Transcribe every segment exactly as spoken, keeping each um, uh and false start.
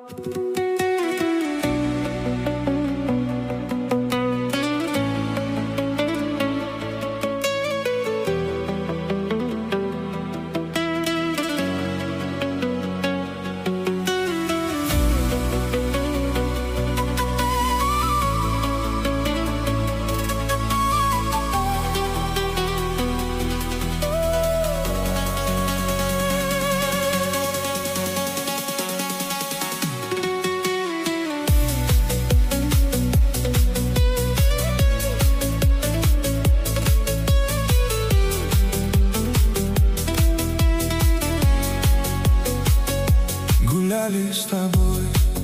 Гуляли с тобой,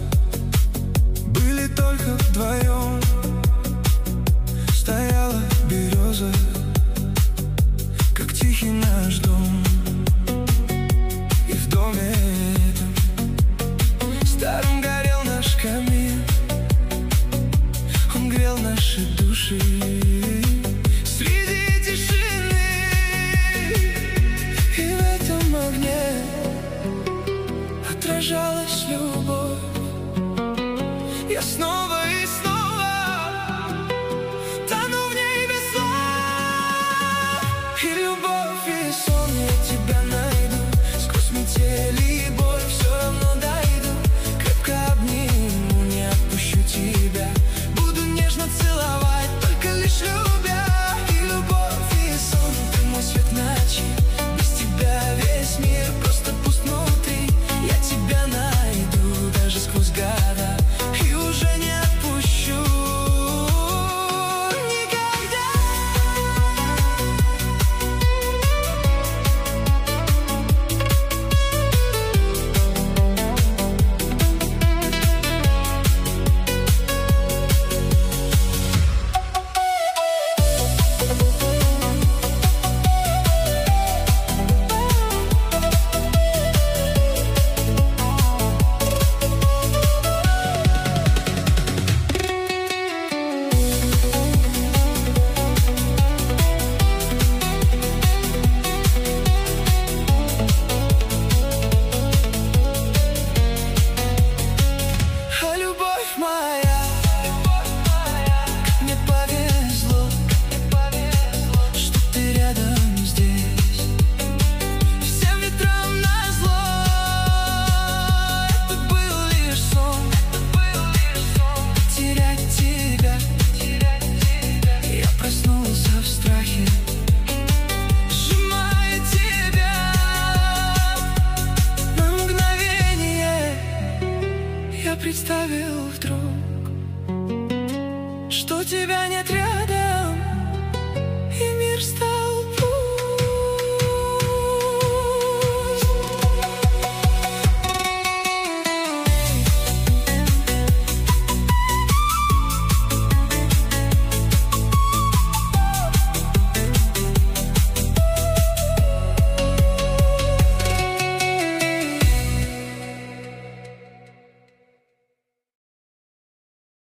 были только вдвоем. Стояла береза, как тихий наш дом. И в доме этом старым горел наш камин. Он грел наши души среди тишины. И в этом огне отражалась любовь. Я снова и снова тону в ней без слов. И любовь, и сон, я тебя найду. Сквозь метель и боль все равно дойду. Крепко обниму, не отпущу тебя. Буду нежно целовать, только лишь любя. И любовь, и сон, ты мой свет ночи. Без тебя весь мир просто пуст внутри. Я тебя найду даже сквозь года и уже не отпущу никогда. Представил вдруг, что тебя не